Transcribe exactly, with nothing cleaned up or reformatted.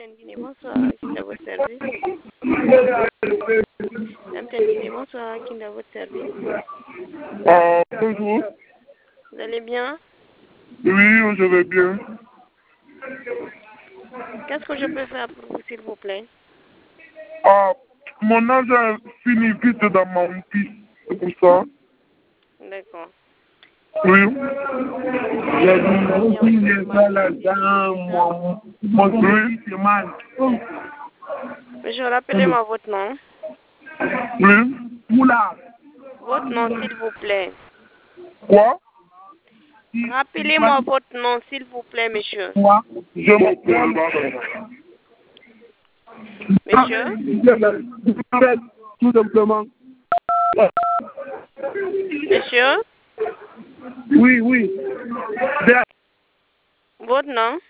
Tendine, bonsoir, qui est à votre service? Madame Tendine, bonsoir, qui est à votre service? Ah, bonjour. Vous allez bien? Oui, je vais bien. Qu'est-ce que je peux faire pour vous, s'il vous plaît? Ah, mon âge finit vite dans mon fils, c'est pour ça. D'accord. Oui. J'ai pas l'argent, mon, mon fils, c'est mal. Monsieur, rappelez-moi votre nom. Oui. Oula. Votre nom, s'il vous plaît. Quoi? Rappelez-moi votre nom, s'il vous plaît, monsieur. Quoi? Je m'appelle. Monsieur? Tout simplement. Monsieur? Oui, oui. Votre nom?